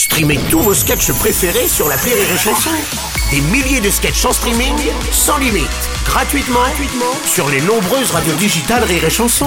Streamez tous vos sketchs préférés sur l'appli Rire et Chanson. Des milliers de sketchs en streaming, sans limite, gratuitement sur les nombreuses radios digitales Rire et Chanson.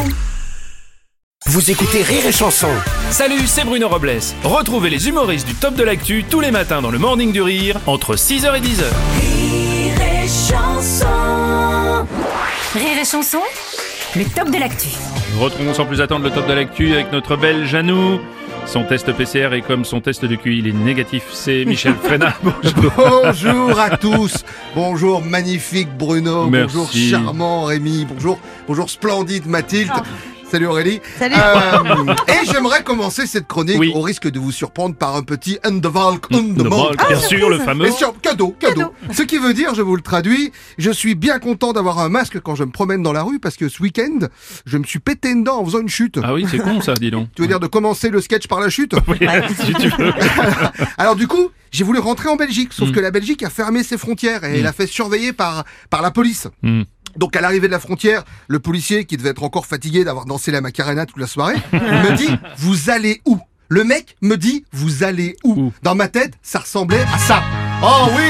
Vous écoutez Rire et Chanson. Salut, c'est Bruno Robles. Retrouvez les humoristes du Top de l'actu tous les matins dans le Morning du Rire, entre 6h et 10h. Rire et Chanson. Rire et Chanson, le top de l'actu. Retrouvons sans plus attendre le Top de l'actu avec notre belle Janou. Son test PCR est comme son test de QI, il est négatif. C'est Michel Frenat. Bonjour. Bonjour à tous. Bonjour magnifique Bruno. Merci. Bonjour charmant Rémi. Bonjour splendide Mathilde. Salut Aurélie. Salut. Et j'aimerais commencer cette chronique au risque de vous surprendre par un petit Undevalk. Bien sûr, le fameux. Et cadeau. Ce qui veut dire, je vous le traduis, je suis bien content d'avoir un masque quand je me promène dans la rue parce que ce week-end, je me suis pété une dent en faisant une chute. Ah oui, c'est con ça, dis donc. Tu veux dire de commencer le sketch par la chute? Oui, si tu veux. Alors du coup, j'ai voulu rentrer en Belgique, sauf que la Belgique a fermé ses frontières et elle a fait surveiller par la police. Donc à l'arrivée de la frontière, le policier, qui devait être encore fatigué d'avoir dansé la Macarena toute la soirée, me dit « Vous allez où ?» Le mec me dit « Vous allez où ?» Dans ma tête, ça ressemblait à ça. Oh oui.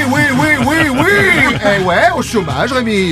Eh ouais, au chômage, Rémi.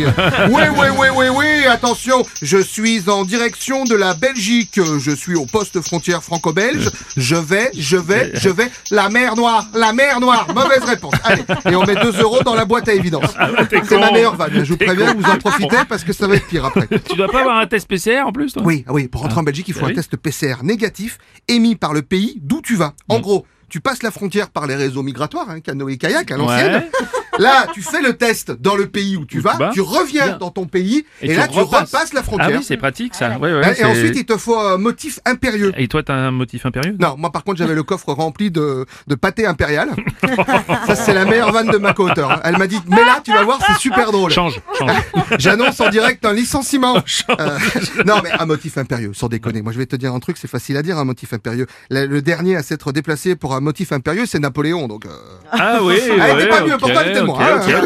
Oui, attention, je suis en direction de la Belgique. Je suis au poste frontière franco-belge. Je vais. La mer Noire. Mauvaise réponse. Allez, et on met 2 € dans la boîte à évidence. C'est ma meilleure vanne. Je vous préviens, vous en profitez parce que ça va être pire après. Tu dois pas avoir un test PCR en plus, toi? Oui, pour rentrer en Belgique, il faut un test PCR négatif émis par le pays d'où tu vas. En gros, tu passes la frontière par les réseaux migratoires, canoë-kayak à l'ancienne. Ouais. Là, tu fais le test dans le pays où tu vas, tu reviens dans ton pays, et là, tu repasses la frontière. Ah oui, c'est pratique ça. Ouais, et ensuite, il te faut un motif impérieux. Et toi, t'as un motif impérieux? Non, moi par contre, j'avais le coffre rempli de pâté impérial. Ça, c'est la meilleure vanne de ma co-auteur. Elle m'a dit, mais là, tu vas voir, c'est super drôle. Change. J'annonce en direct un licenciement. Non, mais un motif impérieux, sans déconner. Moi, je vais te dire un truc, c'est facile à dire, un motif impérieux. Le dernier à s'être déplacé pour un motif impérieux, c'est Napoléon, donc... Ah oui, elle était pas mieux, pourtant elle était de moi.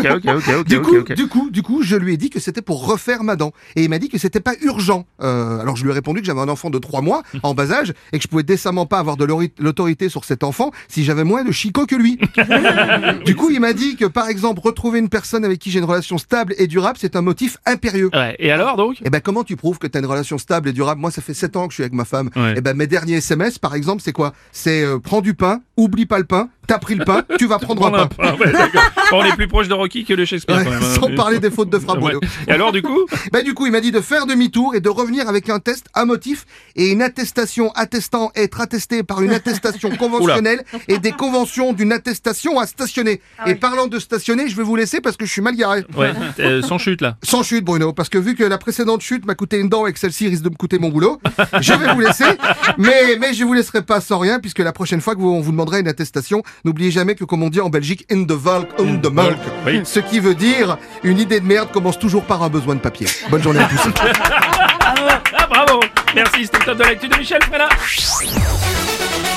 Ok. Du coup, je lui ai dit que c'était pour refaire ma dent. Et il m'a dit que c'était pas urgent. Alors je lui ai répondu que j'avais un enfant de 3 mois, en bas âge, et que je pouvais décemment pas avoir de l'autorité sur cet enfant si j'avais moins de chicots que lui. Du coup, il m'a dit que, par exemple, retrouver une personne avec qui j'ai une relation stable et durable, c'est un motif impérieux. Ouais. Et alors, donc? Eh ben, comment tu prouves que t'as une relation stable et durable? Moi, ça fait 7 ans que je suis avec ma femme. Ouais. Eh ben, mes derniers SMS, par exemple, c'est quoi? C'est prends du pain, oublie pas le pain, t'as pris le pain, tu vas prendre un pain. Ouais, d'accord. On est plus proche de Rocky que de Shakespeare quand même. Sans parler des fautes de frappe. Ouais. Et alors, du coup? Du coup, il m'a dit de faire demi-tour et de revenir avec un test à motif et une attestation attestant être attesté par une attestation conventionnelle et des conventions d'une attestation à stationner. Et parlant de stationner, je vais vous laisser parce que je suis mal garé. Ouais, sans chute là. Sans chute, Bruno, parce que vu que la précédente chute m'a coûté une dent et que celle-ci risque de me coûter mon boulot, je vais vous laisser. Mais je vous laisserai pas sans rien, puisque la prochaine fois que on vous demandera une attestation, n'oubliez jamais que, comme on dit en Belgique, in the valk, the mulk. Oui. Ce qui veut dire, une idée de merde commence toujours par un besoin de papier. Bonne journée à tous. Bravo. Merci, c'était le Top de l'actu de Michel Frenat.